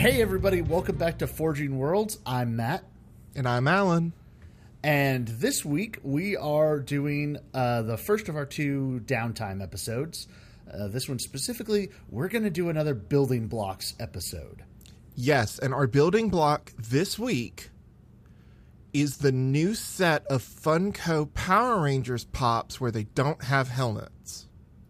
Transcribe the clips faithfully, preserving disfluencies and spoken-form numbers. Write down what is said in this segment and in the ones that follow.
Hey everybody, welcome back to Forging Worlds. I'm Matt. And I'm Alan. And this week we are doing uh, the first of our two downtime episodes. Uh, this one specifically, we're going to do another building blocks episode. Yes, and our building block this week is the new set of Funko Power Rangers Pops where they don't have helmets.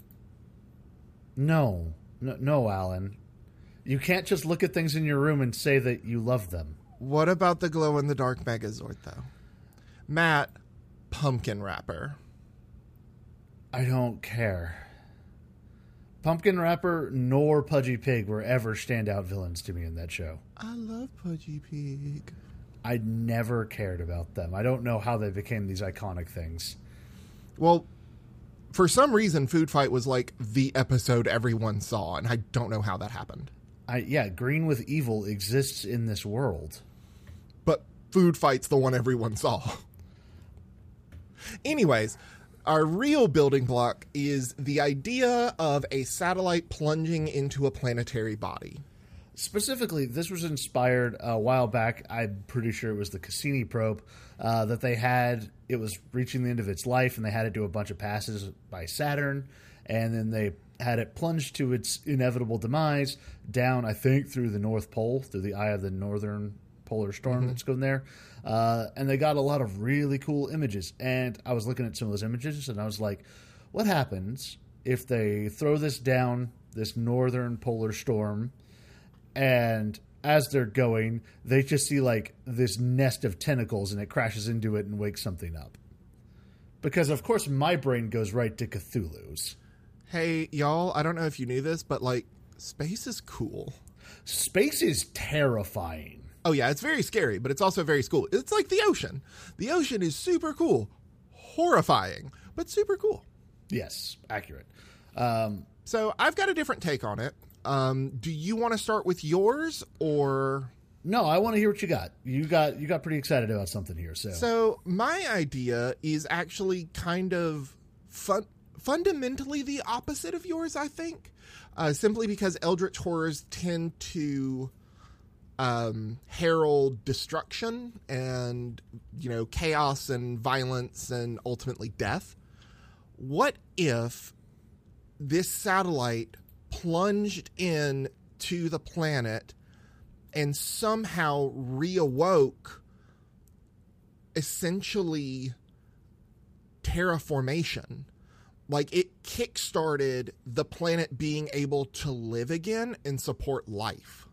No, no, no, Alan. You can't just look at things in your room and say that you love them. What about the glow-in-the-dark Megazord, though? Matt, pumpkin wrapper. I don't care. Pumpkin Wrapper nor Pudgy Pig were ever standout villains to me in that show. I love Pudgy Pig. I never cared about them. I don't know how they became these iconic things. Well, for some reason, Food Fight was like the episode everyone saw, and I don't know how that happened. I, yeah, Green with Evil exists in this world. But Food Fight's the one everyone saw. Anyways, our real building block is the idea of a satellite plunging into a planetary body. Specifically, this was inspired a while back. I'm pretty sure it was the Cassini probe uh, that they had. It was reaching the end of its life, and they had to do a bunch of passes by Saturn, and then they had it plunged to its inevitable demise down, I think, through the North Pole, through the eye of the northern polar storm mm-hmm. that's going there. Uh, and they got a lot of really cool images. And I was looking at some of those images, and I was like, what happens if they throw this down, this northern polar storm, and as they're going, they just see like this nest of tentacles, and it crashes into it and wakes something up? Because, of course, my brain goes right to Cthulhu's. Hey, y'all, I don't know if you knew this, but, like, space is cool. Space is terrifying. Oh, yeah, it's very scary, but it's also very cool. It's like the ocean. The ocean is super cool. Horrifying, but super cool. Yes, accurate. Um, so I've got a different take on it. Um, do you want to start with yours, or... No, I want to hear what you got. You got you got pretty excited about something here. So, so my idea is actually kind of fun. Fundamentally the opposite of yours, I think, uh, simply because Eldritch horrors tend to um, herald destruction and, you know, chaos and violence and ultimately death. What if this satellite plunged in to the planet and somehow reawoke essentially terraformation? Like, it kickstarted the planet being able to live again and support life.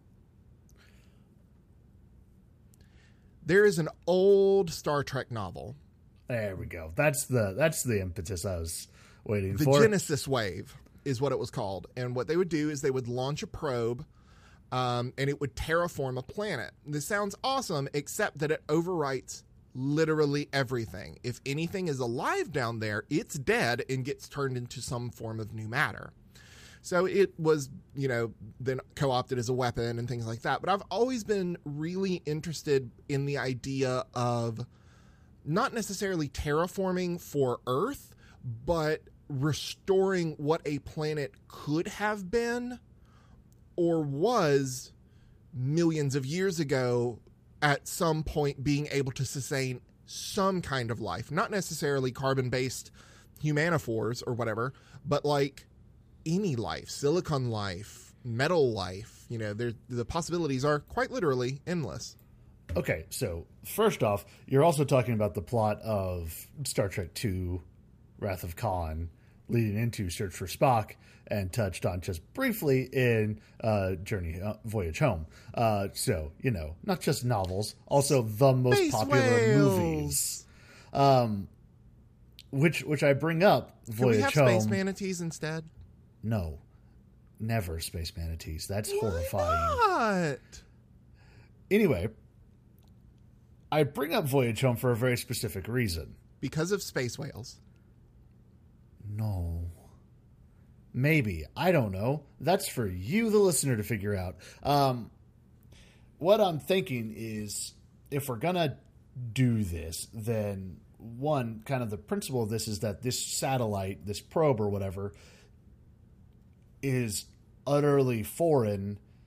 There is an old Star Trek novel. There we go. That's the that's the impetus I was waiting the for. The Genesis Wave is what it was called. And what they would do is they would launch a probe, um, and it would terraform a planet. This sounds awesome, except that it overwrites literally everything. If anything is alive down there, it's dead and gets turned into some form of new matter. So it was, you know, then co-opted as a weapon and things like that. But I've always been really interested in the idea of not necessarily terraforming for Earth, but restoring what a planet could have been or was millions of years ago, at some point being able to sustain some kind of life. Not necessarily carbon-based humanophores or whatever, but like any life, silicon life, metal life. You know, the possibilities are quite literally endless. Okay, so first off, you're also talking about the plot of Star Trek two, Wrath of Khan, leading into Search for Spock, and touched on just briefly in uh, Journey uh, Voyage Home. Uh, so, you know, not just novels, also the most Space popular whales. movies. Um, which which I bring up, Voyage Can we have Home. space manatees instead? No, never space manatees. That's Why horrifying. Not? Anyway, I bring up Voyage Home for a very specific reason. Because of space whales. No. Maybe. I don't know. That's for you, the listener, to figure out. Um, what I'm thinking is, if we're going to do this, then one, kind of the principle of this is that this satellite, this probe or whatever, is utterly foreign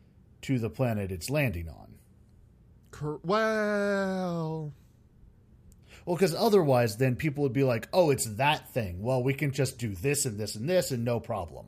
to the planet it's landing on. Cor- well, Well, because otherwise, then people would be like, "Oh, it's that thing. Well, we can just do this and this and this, and no problem."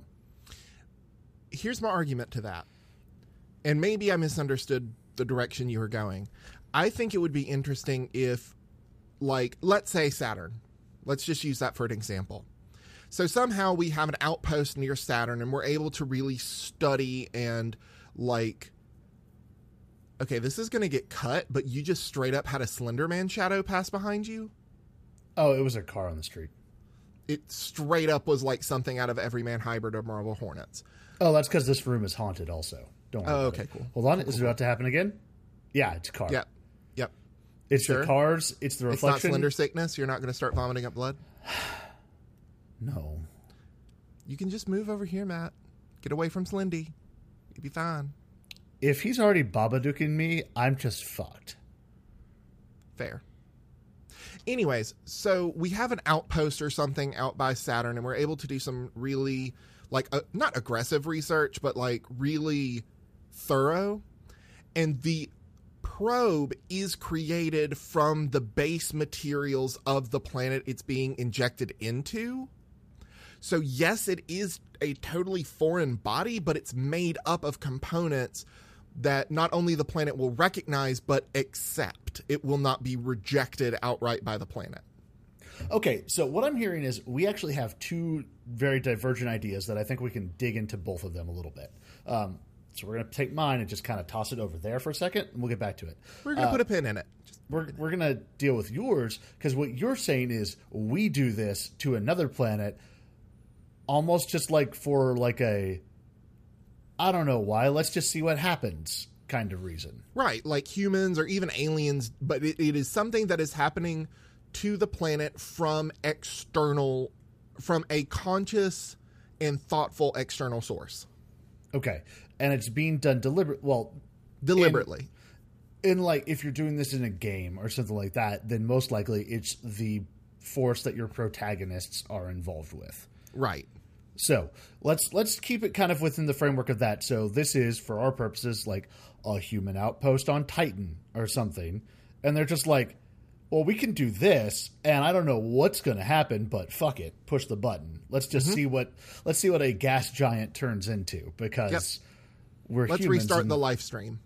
here's my argument to that. And maybe I misunderstood the direction you were going. I think it would be interesting if, like, let's say Saturn. Let's just use that for an example. So somehow we have an outpost near Saturn and we're able to really study and, like, okay, this is going to get cut, but you just straight up had a Slender Man shadow pass behind you? Oh, it was a car on the street. It straight up was like something out of Everyman Hybrid or Marvel Hornets. Oh, that's because this room is haunted also. Don't worry Oh, about okay, it. cool. Hold on. Cool, is cool. it about to happen again? Yeah, it's a car. Yep. Yep. It's Sure. the cars. It's the It's not reflection. Slender sickness? You're not going to start vomiting up blood? No. You can just move over here, Matt. Get away from Slendy. You'll be fine. If he's already Babadooking me, I'm just fucked. Fair. Anyways, so we have an outpost or something out by Saturn, and we're able to do some really, like, uh, not aggressive research, but, like, really thorough. And the probe is created from the base materials of the planet it's being injected into. So, yes, it is a totally foreign body, but it's made up of components that not only the planet will recognize, but accept. It will not be rejected outright by the planet. Okay, so what I'm hearing is we actually have two very divergent ideas that I think we can dig into both of them a little bit. Um, so we're going to take mine and just kind of toss it over there for a second, and we'll get back to it. We're going to uh, put a pin in it. Just we're we're going to deal with yours, because what you're saying is we do this to another planet almost just like for like a, I don't know why, let's just see what happens kind of reason. Right, like humans or even aliens, but it, it is something that is happening to the planet from external, from a conscious and thoughtful external source. Okay, and it's being done deliberate. Well, deliberately. In, in like if you're doing this in a game or something like that, then most likely it's the force that your protagonists are involved with. Right. So let's let's keep it kind of within the framework of that. So this is, for our purposes, like a human outpost on Titan or something, and they're just like, well, we can do this, and I don't know what's going to happen, but fuck it, push the button. Let's just mm-hmm. see what let's see what a gas giant turns into, because yep. we're let's humans restart and, the live stream.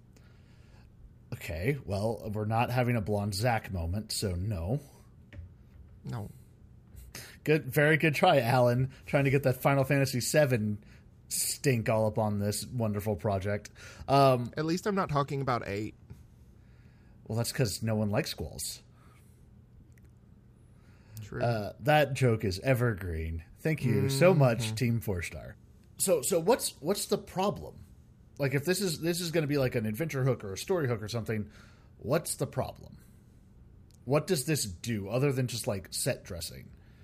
Okay, well, we're not having a blonde Zack moment, so no, no. Good, very good try, Alan, trying to get that Final Fantasy seven stink all up on this wonderful project. Um, At least I'm not talking about eight. Well, that's because no one likes squalls. True. Uh, that joke is evergreen. Thank you mm-hmm. so much, Team Four Star. So, so what's what's the problem? Like, if this is this is going to be like an adventure hook or a story hook or something, what's the problem? What does this do other than just like set dressing?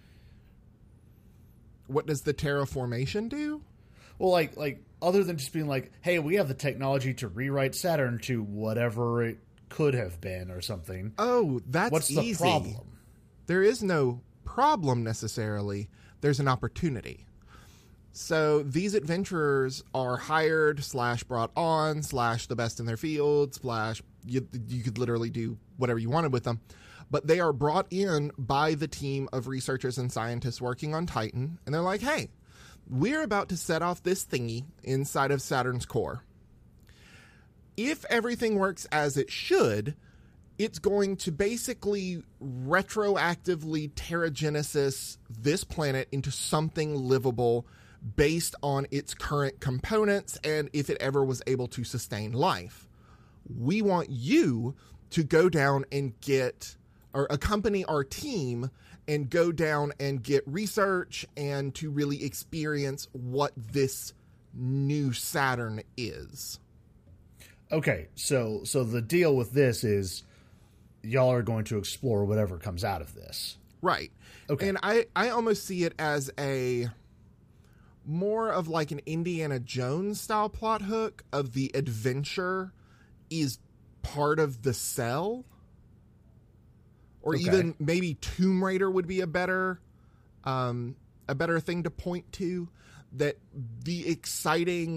What does the terraformation do? Well, like, like other than just being like, hey, we have the technology to rewrite Saturn to whatever it could have been or something. Oh, that's What's easy. the problem? There is no problem necessarily. There's an opportunity. So these adventurers are hired slash brought on slash the best in their field slash you, you could literally do whatever you wanted with them. But they are brought in by the team of researchers and scientists working on Titan. And they're like, hey, we're about to set off this thingy inside of Saturn's core. If everything works as it should, it's going to basically retroactively Terragenesis this planet into something livable based on its current components and if it ever was able to sustain life. We want you to go down and get... or accompany our team and go down and get research and to really experience what this new Saturn is. Okay, so so the deal with this is y'all are going to explore whatever comes out of this. Right. Okay. And I, I almost see it as a more of like an Indiana Jones style plot hook of the adventure is part of the cell. Or okay. even maybe Tomb Raider would be a better, um, a better thing to point to. That the exciting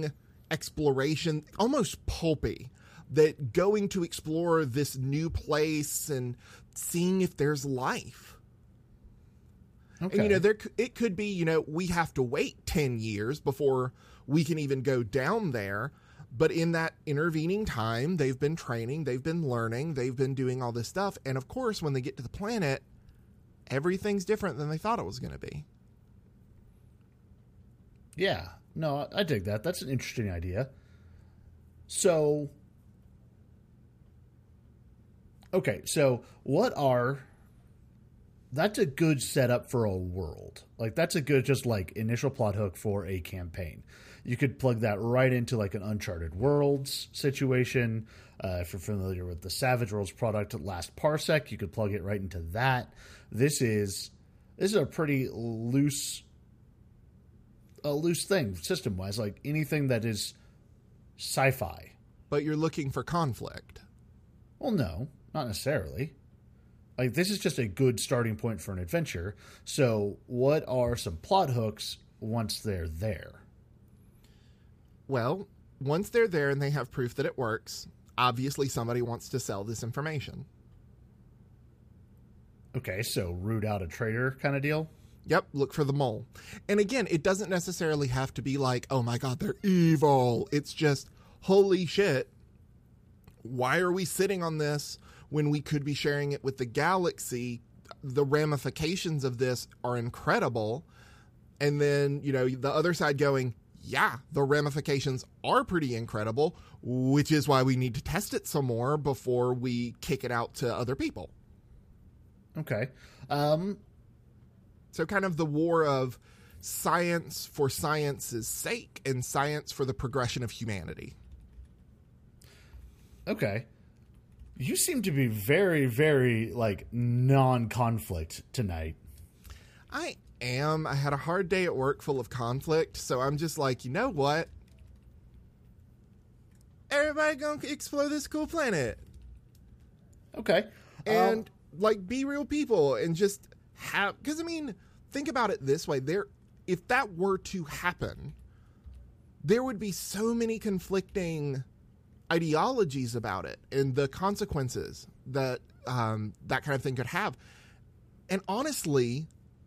exploration, almost pulpy, that going to explore this new place and seeing if there's life. Okay. And, you know, there it could be, you know, we have to wait ten years before we can even go down there. But in that intervening time, they've been training, they've been learning, they've been doing all this stuff. And, of course, when they get to the planet, everything's different than they thought it was going to be. Yeah. No, I dig that. That's an interesting idea. So, okay, so what are... That's a good setup for a world. Like, that's a good just, like, initial plot hook for a campaign. You could plug that right into, like, an Uncharted Worlds situation. Uh, if you're familiar with the Savage Worlds product, Last Parsec, you could plug it right into that. This is this is a pretty loose, a loose thing, system-wise. Like, anything that is sci-fi. But you're looking for conflict. Well, no, not necessarily. Like, this is just a good starting point for an adventure. So what are some plot hooks once they're there? Well, once they're there and they have proof that it works, obviously somebody wants to sell this information. Okay, so root out a traitor kind of deal? Yep, look for the mole. And again, it doesn't necessarily have to be like, oh my god, they're evil. It's just, holy shit, why are we sitting on this when we could be sharing it with the galaxy? The ramifications of this are incredible. And then, you know, the other side going, yeah, the ramifications are pretty incredible, which is why we need to test it some more before we kick it out to other people. Okay. Um, so kind of the war of science for science's sake and science for the progression of humanity. Okay. You seem to be very, very, like, non-conflict tonight. I am. I had a hard day at work full of conflict, so I'm just like, you know what? Everybody gonna explore this cool planet. Okay. And, um, like, be real people and just have... Because, I mean, think about it this way. There, if that were to happen, there would be so many conflicting ideologies about it and the consequences that um, that kind of thing could have. And honestly,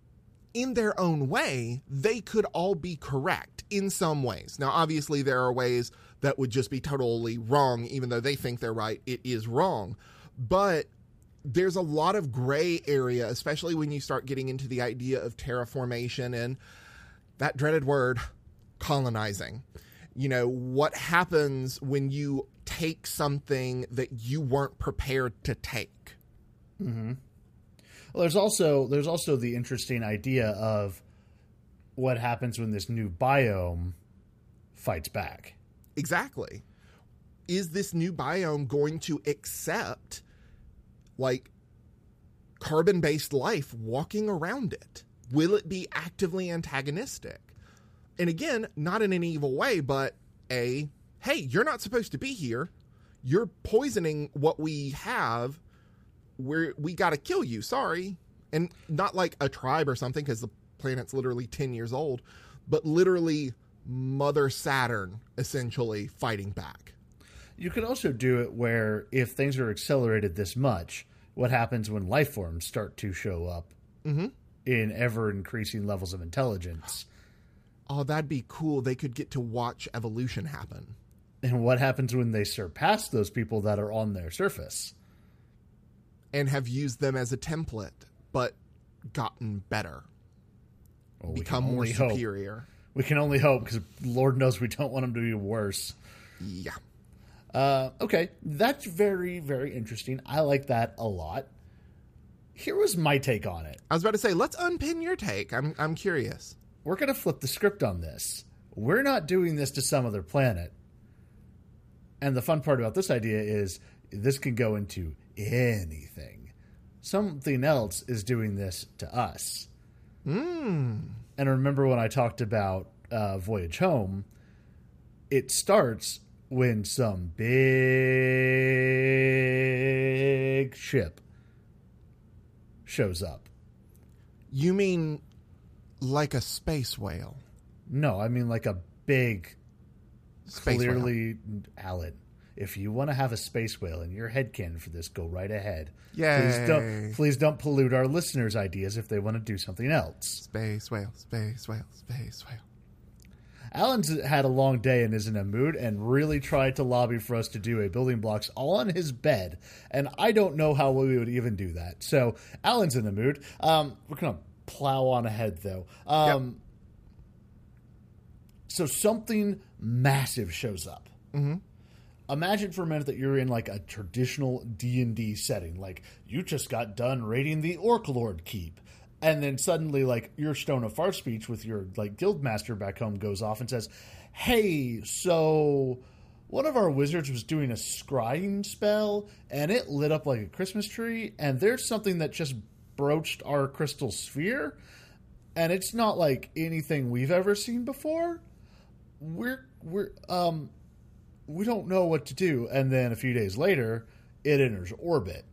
in their own way, they could all be correct in some ways. Now, obviously, there are ways that would just be totally wrong, even though they think they're right. It is wrong. But there's a lot of gray area, especially when you start getting into the idea of terraformation and that dreaded word, colonizing. You know, what happens when you take something that you weren't prepared to take? Mm-hmm. Well, there's also there's also the interesting idea of what happens when this new biome fights back. Exactly. Is this new biome going to accept, like, carbon-based life walking around it? Will it be actively antagonistic? And again, not in an evil way, but a, hey, you're not supposed to be here. You're poisoning what we have. We're, we got to kill you. Sorry. And not like a tribe or something, because the planet's literally ten years old, but literally Mother Saturn essentially fighting back. You could also do it where if things are accelerated this much, what happens when life forms start to show up mm-hmm. in ever increasing levels of intelligence? Oh, that'd be cool. They could get to watch evolution happen. And what happens when they surpass those people that are on their surface? And have used them as a template, but gotten better. Well, become more superior. Hope. We can only hope, because Lord knows we don't want them to be worse. Yeah. Uh, okay, that's very, very interesting. I like that a lot. Here was my take on it. I was about to say, let's unpin your take. I'm I'm curious. We're going to flip the script on this. We're not doing this to some other planet. And the fun part about this idea is this can go into anything. Something else is doing this to us. Mm. And remember when I talked about uh, Voyage Home, it starts when some big ship shows up. You mean like a space whale? No, I mean like a big Space clearly, whale. Alan, if you want to have a space whale in your headcanon for this, go right ahead. Yay. Please don't, please don't pollute our listeners' ideas if they want to do something else. Space whale, space whale, space whale. Alan's had a long day and is in a mood and really tried to lobby for us to do a building blocks all on his bed. And I don't know how we would even do that. So Alan's in the mood. Um, we're going to plow on ahead, though. Um, yep. So something massive shows up. Mm-hmm. Imagine for a minute that you're in like a traditional D and D setting. Like you just got done raiding the Orc Lord Keep. And then suddenly, like, your Stone of Far Speech with your, like, guildmaster back home goes off and says, hey, so one of our wizards was doing a scrying spell, and it lit up like a Christmas tree, and there's something that just broached our crystal sphere, and it's not like anything we've ever seen before. We're, we're, um, we don't know what to do. And then a few days later, it enters orbit.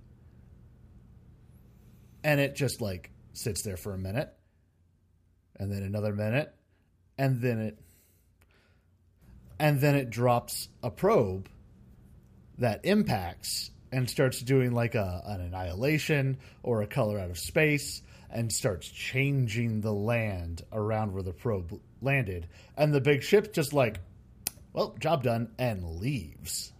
And it just, like, sits there for a minute, and then another minute, and then it and then it drops a probe that impacts and starts doing like a an annihilation or a color out of space and starts changing the land around where the probe landed. And the big ship just like, well, job done, and leaves.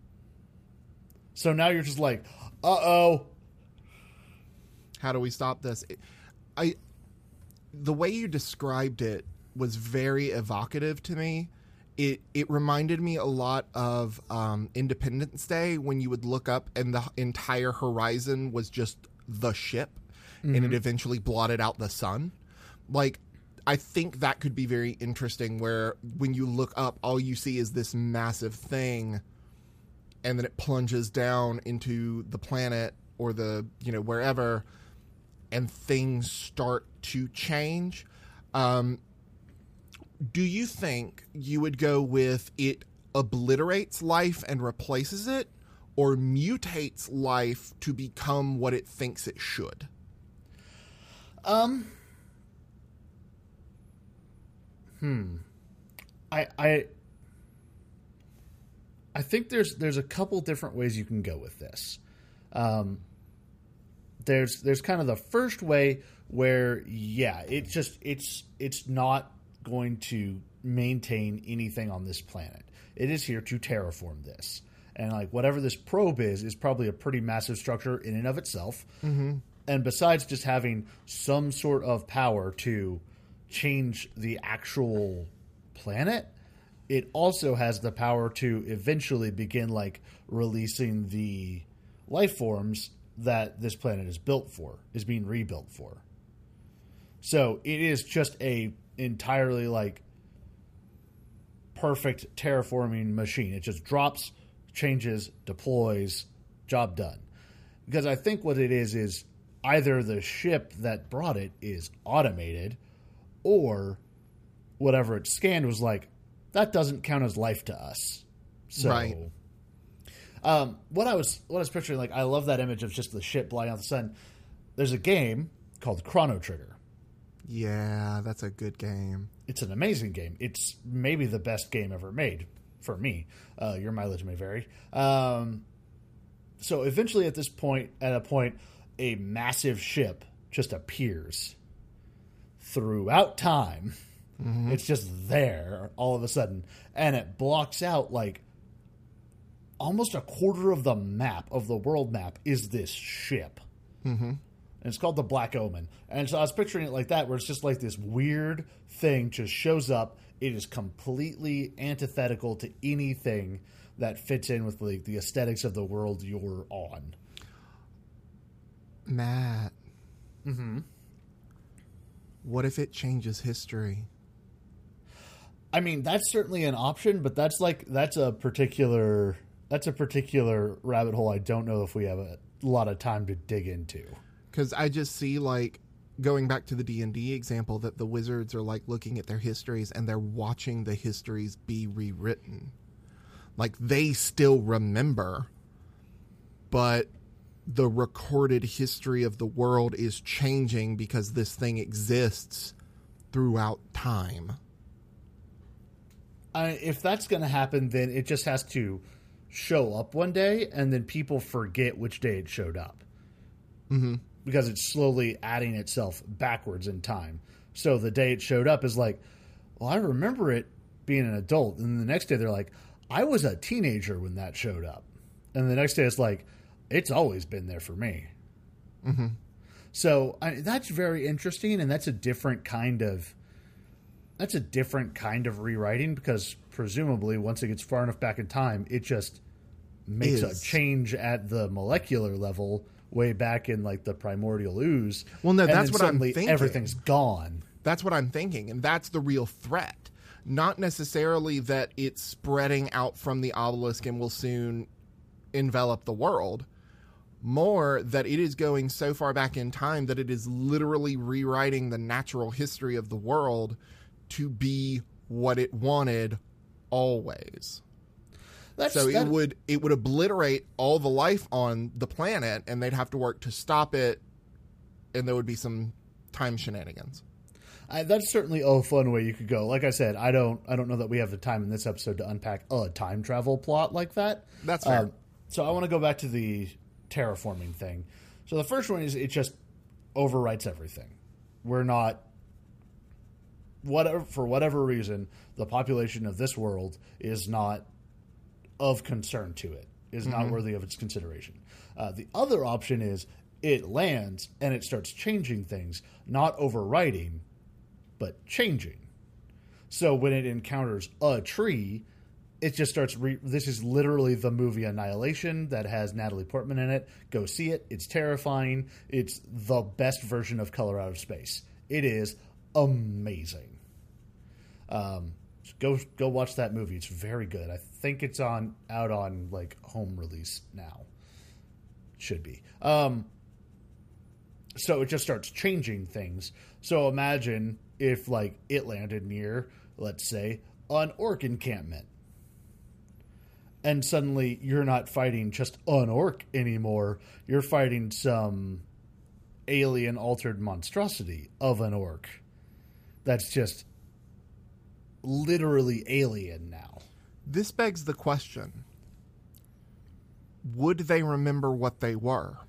So now you're just like, uh-oh. How do we stop this? I, the way you described it was very evocative to me. It it reminded me a lot of um, Independence Day, when you would look up and the entire horizon was just the ship, mm-hmm. and it eventually blotted out the sun. Like, I think that could be very interesting, where when you look up, all you see is this massive thing, and then it plunges down into the planet or the, you know, wherever, and things start to change. Um, do you think you would go with it obliterates life and replaces it, or mutates life to become what it thinks it should? Um. Hmm. I I I think there's there's a couple different ways you can go with this. Um. There's there's kind of the first way where, yeah, it just it's it's not going to maintain anything on this planet. It is here to terraform this. And like whatever this probe is, is probably a pretty massive structure in and of itself. Mm-hmm. And besides just having some sort of power to change the actual planet, it also has the power to eventually begin like releasing the life forms that this planet is built for, is being rebuilt for. So it is just a entirely like perfect terraforming machine. It just drops, changes, deploys, job done. Because I think what it is is either the ship that brought it is automated, or whatever it scanned was like, that doesn't count as life to us. So right. Um, what I was what I was picturing, like, I love that image of just the ship blowing out the sun. There's a game called Chrono Trigger. Yeah, that's a good game. It's an amazing game. It's maybe the best game ever made for me. Uh, your mileage may vary. Um, so eventually, at this point, at a point, a massive ship just appears throughout time. Mm-hmm. It's just there all of a sudden, and it blocks out like almost a quarter of the map of the world map is this ship. Mm-hmm. And it's called the Black Omen. And so I was picturing it like that, where it's just like this weird thing just shows up. It is completely antithetical to anything that fits in with like the aesthetics of the world you're on. Matt. Mm-hmm. What if it changes history? I mean, that's certainly an option, but that's like, that's a particular... That's a particular rabbit hole I don't know if we have a lot of time to dig into. Because I just see, like, going back to the D and D example, that the wizards are, like, looking at their histories and they're watching the histories be rewritten. Like, they still remember, but the recorded history of the world is changing because this thing exists throughout time. I, if that's going to happen, then it just has to show up one day, and then people forget which day it showed up. Mm-hmm. Because it's slowly adding itself backwards in time. So the day it showed up is like, well, I remember it being an adult. And the next day they're like, I was a teenager when that showed up. And the next day it's like, it's always been there for me. Mm-hmm. So I, that's very interesting, and that's a different kind of that's a different kind of rewriting, because presumably once it gets far enough back in time, it just makes Is. a change at the molecular level way back in like the primordial ooze. Well, no, and that's then what I'm suddenly thinking. Everything's gone. That's what I'm thinking, and that's the real threat. Not necessarily that it's spreading out from the obelisk and will soon envelop the world. More that it is going so far back in time that it is literally rewriting the natural history of the world to be what it wanted always. That's, so that, it would it would obliterate all the life on the planet, and they'd have to work to stop it, and there would be some time shenanigans. I, that's certainly a fun way you could go. Like I said, I don't I don't know that we have the time in this episode to unpack a time travel plot like that. That's fair. Um, so I want to go back to the terraforming thing. So the first one is it just overwrites everything. We're not whatever for whatever reason the population of this world is not of concern to it, is mm-hmm. not worthy of its consideration. Uh, the other option is it lands and it starts changing things, not overwriting, but changing. So when it encounters a tree, it just starts... Re- this is literally the movie Annihilation that has Natalie Portman in it. Go see it. It's terrifying. It's the best version of Color Out of Space. It is amazing. Um, go go watch that movie. It's very good. I think it's on out on like home release now. Should be. Um, so it just starts changing things. So imagine if like it landed near, let's say, an orc encampment. And suddenly you're not fighting just an orc anymore. You're fighting some alien altered monstrosity of an orc. That's just literally alien now. This begs the question. Would they remember what they were?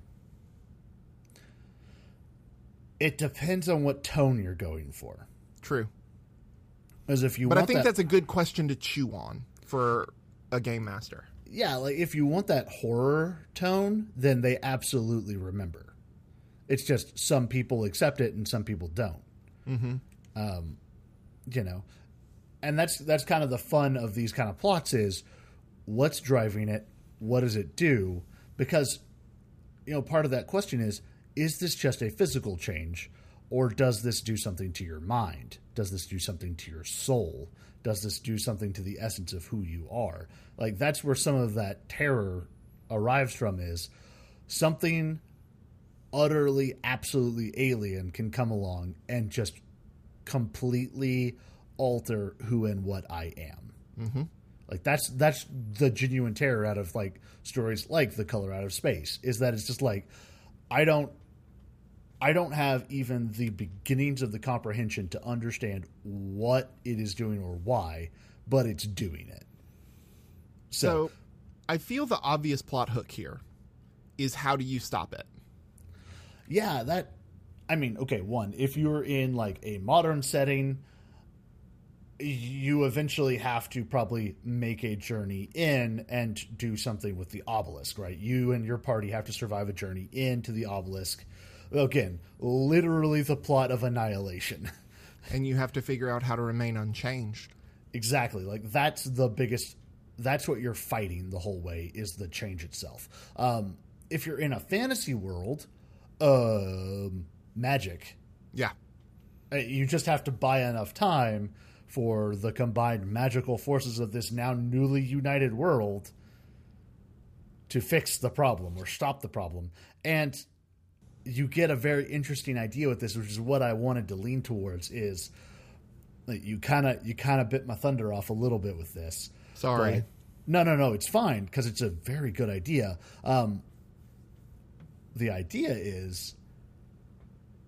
It depends on what tone you're going for. True. As if you but want I think that, that's a good question to chew on for a game master. Yeah, like if you want that horror tone, then they absolutely remember. It's just some people accept it and some people don't. Mm-hmm. Um, you know, and that's that's kind of the fun of these kind of plots is what's driving it, what does it do? Because, you know, part of that question is, is this just a physical change, or does this do something to your mind? Does this do something to your soul? Does this do something to the essence of who you are? Like, that's where some of that terror arrives from, is something utterly, absolutely alien can come along and just completely alter who and what I am. Mm-hmm. Like, that's that's the genuine terror out of, like, stories like The Color Out of Space, is that it's just like, I don't I don't have even the beginnings of the comprehension to understand what it is doing or why, but it's doing it. So, so I feel the obvious plot hook here is, how do you stop it? Yeah, that, I mean, okay, one, if you're in like a modern setting, you eventually have to probably make a journey in and do something with the obelisk, right? You and your party have to survive a journey into the obelisk. Again, literally the plot of Annihilation. And you have to figure out how to remain unchanged. Exactly. Like, that's the biggest, that's what you're fighting the whole way, is the change itself. Um, if you're in a fantasy world, um, magic. Yeah. You just have to buy enough time for the combined magical forces of this now newly united world to fix the problem or stop the problem. And you get a very interesting idea with this, which is what I wanted to lean towards, is like you kind of you kind of bit my thunder off a little bit with this. Sorry. But, no, no, no, it's fine, because it's a very good idea. Um, the idea is,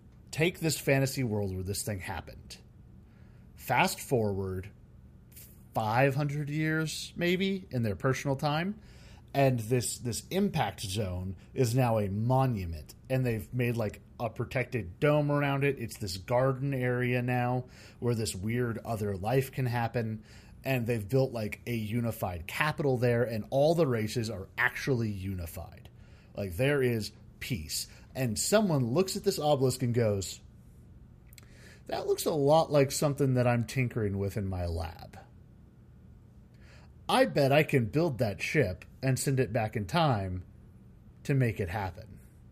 take this fantasy world where this thing happened. Fast forward five hundred years, maybe, in their personal time. And this this impact zone is now a monument, and they've made like a protected dome around it. It's this garden area now where this weird other life can happen, and they've built like a unified capital there, and all the races are actually unified. Like, there is peace. And someone looks at this obelisk and goes, that looks a lot like something that I'm tinkering with in my lab. I bet I can build that ship and send it back in time to make it happen.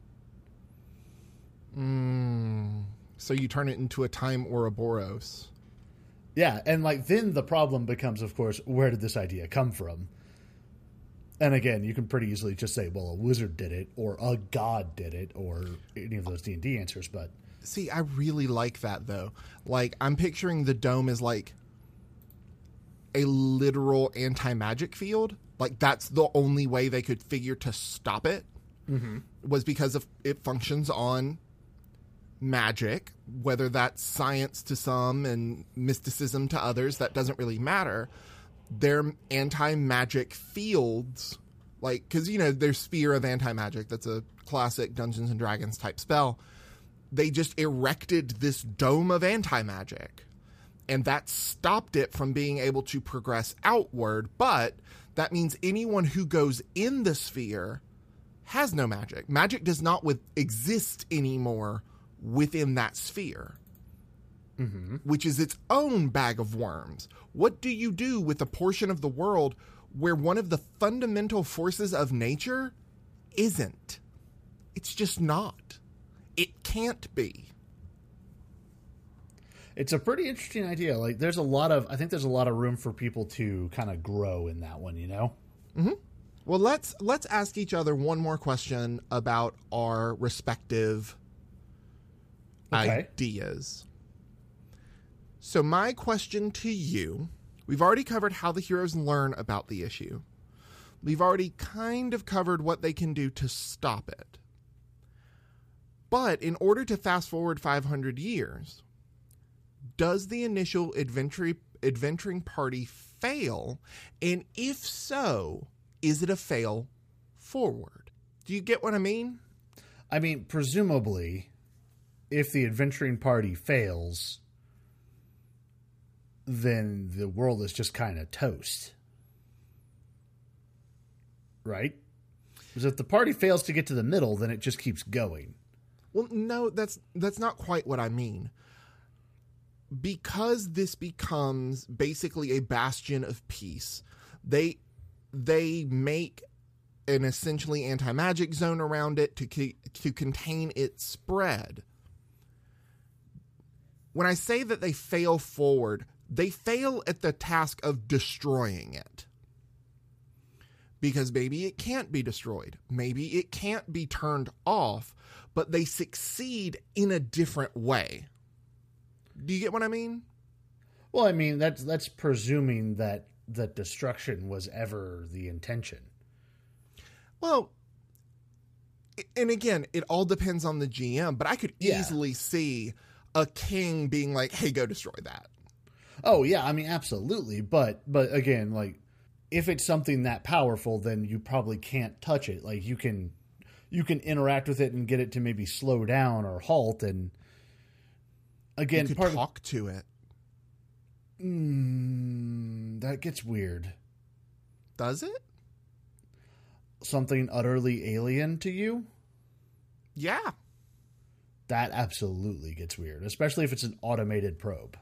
Mm, so you turn it into a time Ouroboros. Yeah, and like then the problem becomes, of course, where did this idea come from? And again, you can pretty easily just say, well, a wizard did it, or a god did it, or any of those D and D answers, but... See, I really like that, though. Like, I'm picturing the dome as, like, a literal anti-magic field. Like, that's the only way they could figure to stop it, mm-hmm. was because of it functions on magic, whether that's science to some and mysticism to others, that doesn't really matter. They're anti-magic fields, like, because, you know, there's Sphere of Anti-Magic. That's a classic Dungeons and Dragons type spell. They just erected this dome of anti-magic, and that stopped it from being able to progress outward, but that means anyone who goes in the sphere has no magic. Magic does not with, exist anymore within that sphere. Mm-hmm. Which is its own bag of worms. What do you do with a portion of the world where one of the fundamental forces of nature isn't? It's just not. It can't be. It's a pretty interesting idea. Like, there's a lot of, I think there's a lot of room for people to kind of grow in that one, you know? Mm-hmm. Well, let's let's ask each other one more question about our respective okay. ideas. So my question to you, we've already covered how the heroes learn about the issue. We've already kind of covered what they can do to stop it. But in order to fast forward five hundred years, does the initial adventure, adventuring party fail? And if so, is it a fail forward? Do you get what I mean? I mean, presumably, if the adventuring party fails, then the world is just kind of toast. Right? Because if the party fails to get to the middle, then it just keeps going. Well, no, that's that's not quite what I mean. Because this becomes basically a bastion of peace, they they make an essentially anti-magic zone around it to to contain its spread. When I say that they fail forward, they fail at the task of destroying it. Because maybe it can't be destroyed. Maybe it can't be turned off, but they succeed in a different way. Do you get what I mean? Well, I mean, that's that's presuming that, that destruction was ever the intention. Well, and again, it all depends on the G M, but I could yeah. easily see a king being like, hey, go destroy that. Oh, yeah, I mean, absolutely. But, but again, like, if it's something that powerful, then you probably can't touch it. Like, you can you can interact with it and get it to maybe slow down or halt. And again, you could part talk of, to it. Mm, that gets weird. Does it? Something utterly alien to you? Yeah. That absolutely gets weird, especially if it's an automated probe.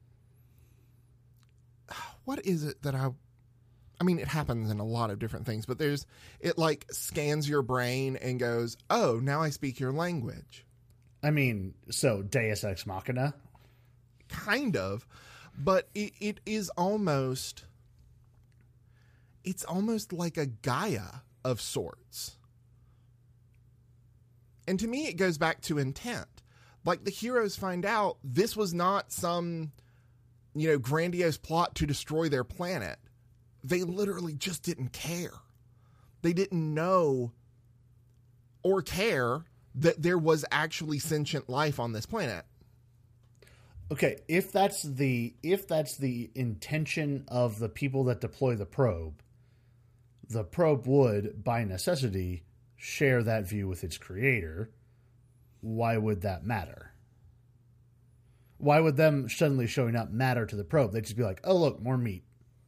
What is it that I... I mean, it happens in a lot of different things, but there's... It, like, scans your brain and goes, oh, now I speak your language. I mean, so Deus Ex Machina? Kind of. But it, it is almost... It's almost like a Gaia of sorts. And to me, it goes back to intent. Like, the heroes find out this was not some, you know, grandiose plot to destroy their planet. They literally just didn't care. They didn't know or care that there was actually sentient life on this planet. Okay, if that's the if that's the intention of the people that deploy the probe, the probe would, by necessity, share that view with its creator. Why would that matter? Why would them suddenly showing up matter to the probe? They'd just be like, oh, look, more meat.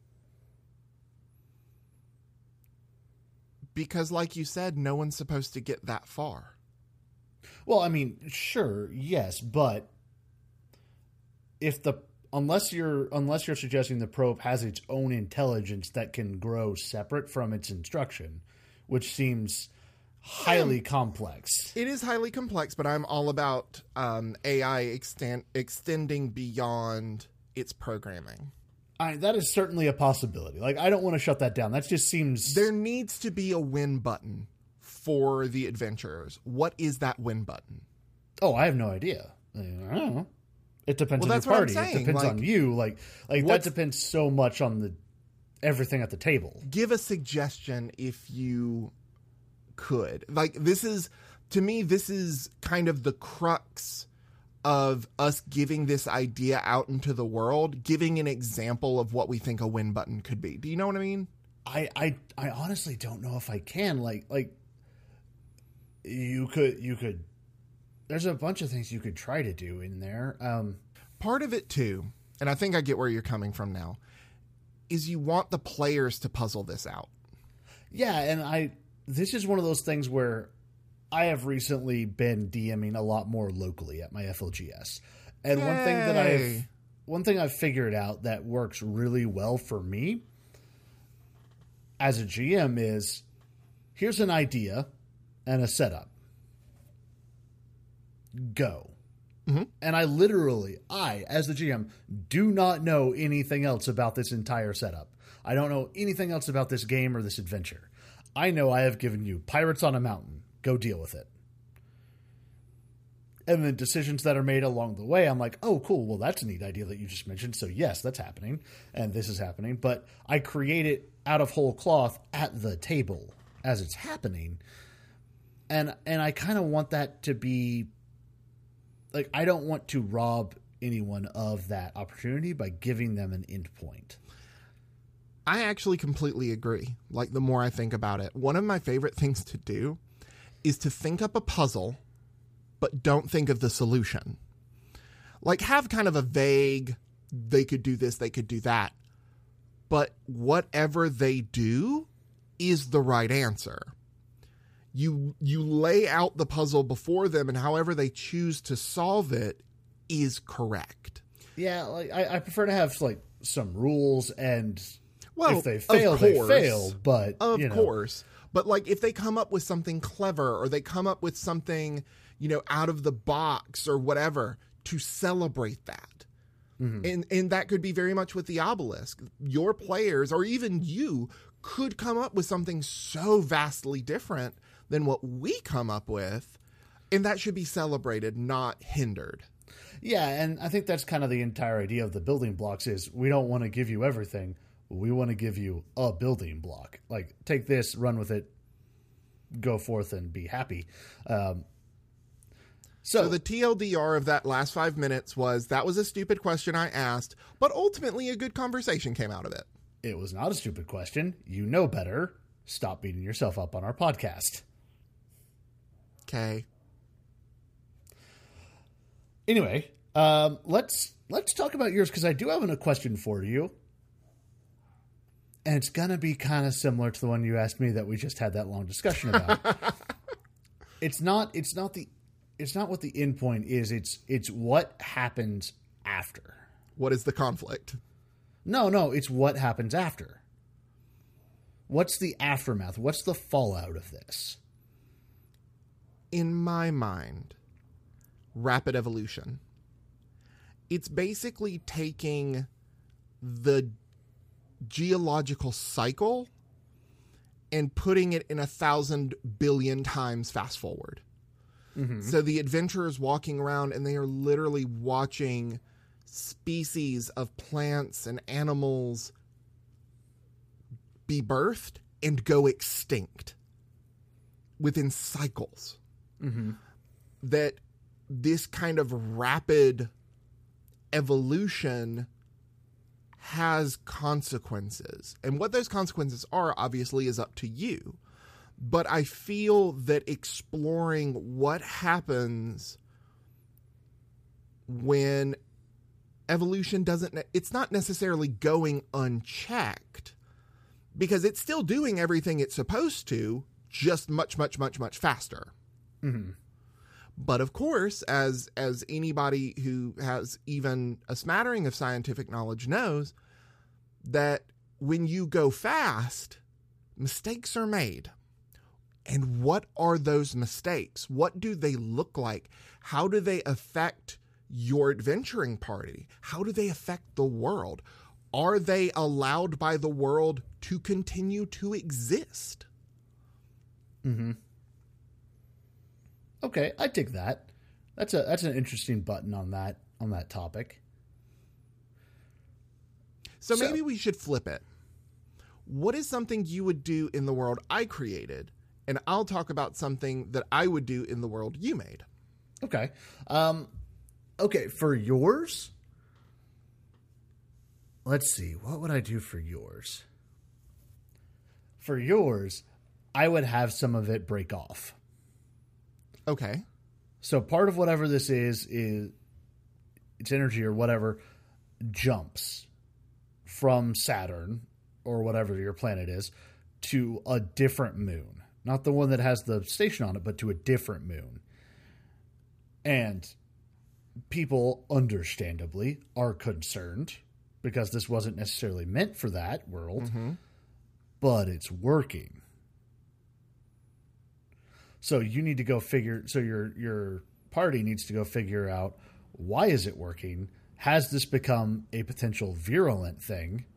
Because, like you said, no one's supposed to get that far. Well, I mean, sure, yes, but if the unless you're unless you're suggesting the probe has its own intelligence that can grow separate from its instruction, which seems highly um, complex. It is highly complex, but I'm all about um, A I extend, extending beyond its programming. I, that is certainly a possibility. Like, I don't want to shut that down. That just seems... There needs to be a win button for the adventurers. What is that win button? Oh, I have no idea. I don't know. It depends well, on that's your party. What I'm saying. It depends like, on you. Like, like that depends so much on the everything at the table. Give a suggestion if you could. Like, this is, to me, this is kind of the crux of us giving this idea out into the world, giving an example of what we think a win button could be. Do you know what I mean? I, I, I honestly don't know if I can. Like, like you could, you could, there's a bunch of things you could try to do in there. Um, Part of it too, and I think I get where you're coming from now, is you want the players to puzzle this out. Yeah. And I, this is one of those things where I have recently been DMing a lot more locally at my F L G S. And Yay. one thing that I've one thing I've figured out that works really well for me as a G M is here's an idea and a setup. Go. Mm-hmm. And I literally, I, as the G M, do not know anything else about this entire setup. I don't know anything else about this game or this adventure. I know I have given you pirates on a mountain. Go deal with it. And the decisions that are made along the way, I'm like, oh, cool. Well, that's a neat idea that you just mentioned. So, yes, that's happening. And this is happening. But I create it out of whole cloth at the table as it's happening. And and I kind of want that to be... Like, I don't want to rob anyone of that opportunity by giving them an endpoint. I actually completely agree. Like, the more I think about it, one of my favorite things to do is to think up a puzzle, but don't think of the solution. Like, have kind of a vague, they could do this, they could do that. But whatever they do is the right answer. You you lay out the puzzle before them, and however they choose to solve it is correct. Yeah, like I, I prefer to have like some rules, and well, if they fail, they fail. But of you know. course, but like if they come up with something clever, or they come up with something, you know, out of the box or whatever, to celebrate that. Mm-hmm. And and that could be very much with the obelisk. Your players, or even you, could come up with something so vastly different than what we come up with, and that should be celebrated, not hindered. Yeah, and I think that's kind of the entire idea of the building blocks is we don't want to give you everything. We want to give you a building block. Like, take this, run with it, go forth and be happy. Um, so, so the T L D R of that last five minutes was, that was a stupid question I asked, but ultimately a good conversation came out of it. It was not a stupid question. You know better. Stop beating yourself up on our podcast. Okay. Anyway, um, let's let's talk about yours, because I do have a question for you. And it's going to be kind of similar to the one you asked me that we just had that long discussion about. It's not it's not the it's not what the end point is, it's it's what happens after. What is the conflict? No, no, it's what happens after. What's the aftermath? What's the fallout of this? In my mind, rapid evolution. It's basically taking the geological cycle and putting it in a thousand billion times fast forward. Mm-hmm. So the adventurers walking around, and they are literally watching species of plants and animals be birthed and go extinct within cycles. Mm-hmm. That this kind of rapid evolution has consequences. And what those consequences are, obviously, is up to you. But I feel that exploring what happens when evolution doesn't, it's not necessarily going unchecked, because it's still doing everything it's supposed to, just much, much, much, much faster. Mm-hmm. But of course, as as anybody who has even a smattering of scientific knowledge knows, that when you go fast, mistakes are made. And what are those mistakes? What do they look like? How do they affect your adventuring party? How do they affect the world? Are they allowed by the world to continue to exist? Mm-hmm. Okay, I dig that. That's a that's an interesting button on that on that topic. So, So- maybe we should flip it. What is something you would do in the world I created? And I'll talk about something that I would do in the world you made. Okay. Um, okay, for yours, let's see. What would I do for yours? For yours, I would have some of it break off. Okay. So part of whatever this is, is its energy or whatever jumps from Saturn or whatever your planet is to a different moon. Not the one that has the station on it, but to a different moon. And people, understandably, are concerned because this wasn't necessarily meant for that world, Mm-hmm. but it's working. So you need to go figure, so your your party needs to go figure out, why is it working? Has this become a potential virulent thing?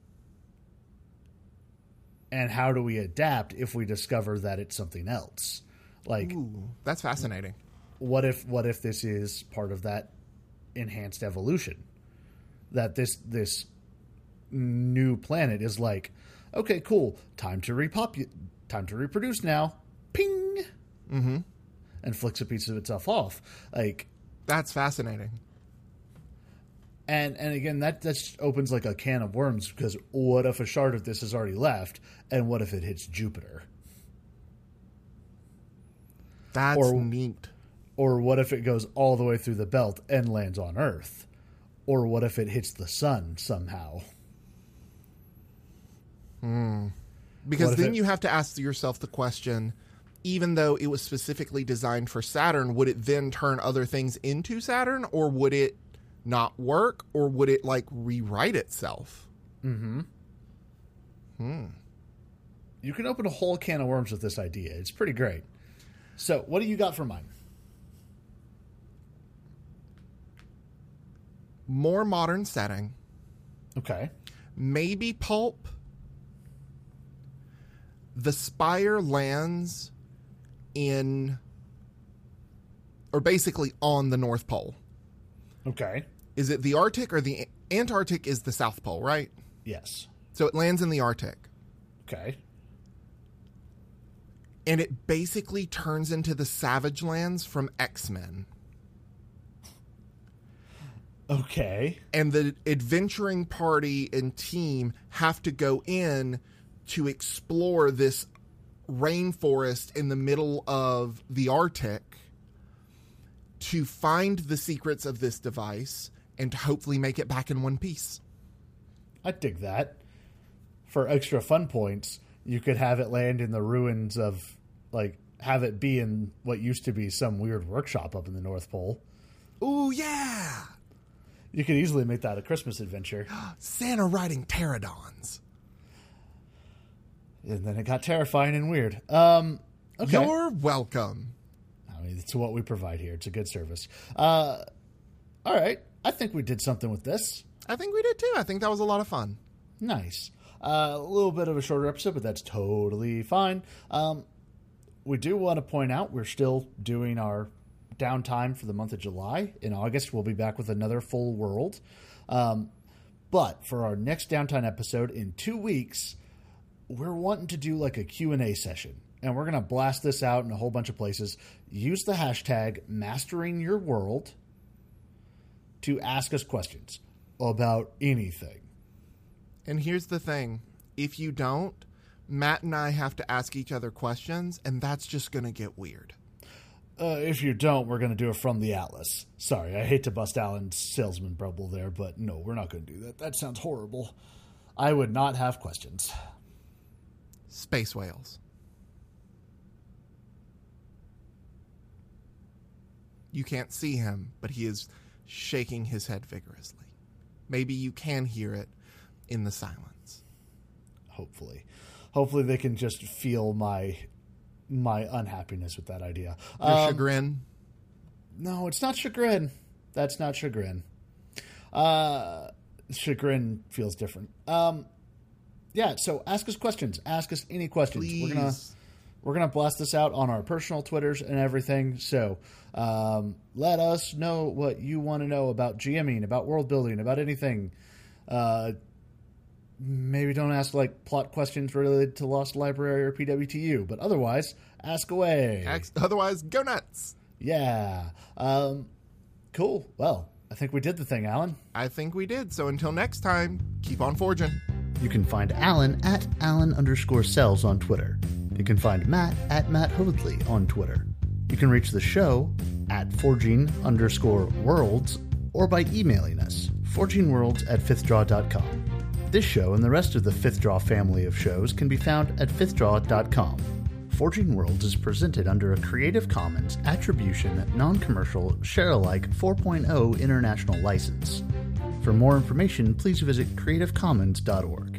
And how do we adapt if we discover that it's something else? Like, Ooh, that's fascinating. what if what if this is part of that enhanced evolution? That this this new planet is like, okay, cool, time to repopu- time to reproduce now. Ping. Mm-hmm. And flicks a piece of itself off. Like, That's fascinating. and and again, that that just opens like a can of worms, because what if a shard of this has already left, and what if it hits Jupiter? That's Or- neat. Or what if it goes all the way through the belt and lands on Earth? Or what if it hits the sun somehow? Because What if then it- you have to ask yourself the question, even though it was specifically designed for Saturn, would it then turn other things into Saturn, or would it not work, or would it like rewrite itself? Mm-hmm. Hmm. You can open a whole can of worms with this idea. It's pretty great. So, what do you got for mine? More modern setting, Okay. maybe pulp. The Spire lands in, or basically on the North Pole. Okay. Is it the Arctic or the Antarctic is the South Pole, right? Yes. So it lands in the Arctic. Okay. And it basically turns into the Savage Lands from X-Men. Okay. And the adventuring party and team have to go in to explore this rainforest in the middle of the Arctic to find the secrets of this device and to hopefully make it back in one piece. I dig that. For extra fun points, you could have it land in the ruins of, like, have it be in what used to be some weird workshop up in the North Pole. Ooh, yeah! You could easily make that a Christmas adventure. Santa riding pterodons. And then it got terrifying and weird. Um, okay. You're welcome. I mean, it's what we provide here. It's a good service. Uh, all right. I think we did something with this. I think we did too. I think that was a lot of fun. Nice. Uh, a little bit of a shorter episode, but that's totally fine. Um, we do want to point out we're still doing our downtime for the month of July. In August, we'll be back with another full world. Um, but for our next downtime episode in two weeks, we're wanting to do like a Q and A session. And we're going to blast this out in a whole bunch of places. Use the hashtag Mastering Your World to ask us questions about anything. And here's the thing. If you don't, Matt and I have to ask each other questions, and that's just going to get weird. Uh, if you don't, we're going to do it from the Atlas. Sorry, I hate to bust Alan's salesman bubble there, but no, we're not going to do that. That sounds horrible. I would not have questions. Space whales. You can't see him, but he is shaking his head vigorously. Maybe you can hear it in the silence. Hopefully. Hopefully they can just feel my my unhappiness with that idea. Your um, chagrin? No, it's not chagrin. That's not chagrin. Uh, chagrin feels different. Um, yeah, so ask us questions. Ask us any questions. Please. We're gonna we're gonna blast this out on our personal Twitters and everything. So um, let us know what you want to know about GMing, about world building, about anything. Uh, maybe don't ask like plot questions related to Lost Library or P W T U, but otherwise, ask away. Ask, otherwise, go nuts. Yeah. Um, cool. Well, I think we did the thing, Alan. I think we did. So until next time, keep on forging. You can find Alan at Alan underscore cells on Twitter. You can find Matt at Matt Hoadley on Twitter. You can reach the show at forging underscore worlds or by emailing us, forgingworlds at fifthdraw dot com. This show and the rest of the Fifth Draw family of shows can be found at fifth draw dot com. Forging Worlds is presented under a Creative Commons Attribution, Non-Commercial, Share-alike four point oh International License. For more information, please visit creative commons dot org.